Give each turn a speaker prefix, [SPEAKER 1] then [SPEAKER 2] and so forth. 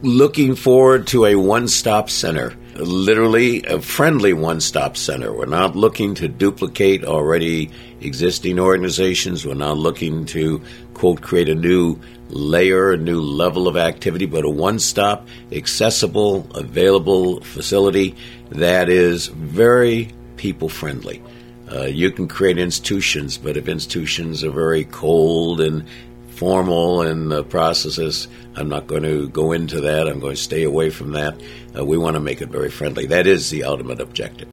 [SPEAKER 1] looking forward to a one-stop center, literally a friendly one-stop center. We're not looking to duplicate already existing organizations. We're not looking to, quote, create a new layer, a new level of activity, but a one-stop, accessible, available facility that is very people-friendly. You can create institutions, but if institutions are very cold and formal in the processes, I'm not going to go into that. I'm going to stay away from that. We want to make it very friendly. That is the ultimate objective.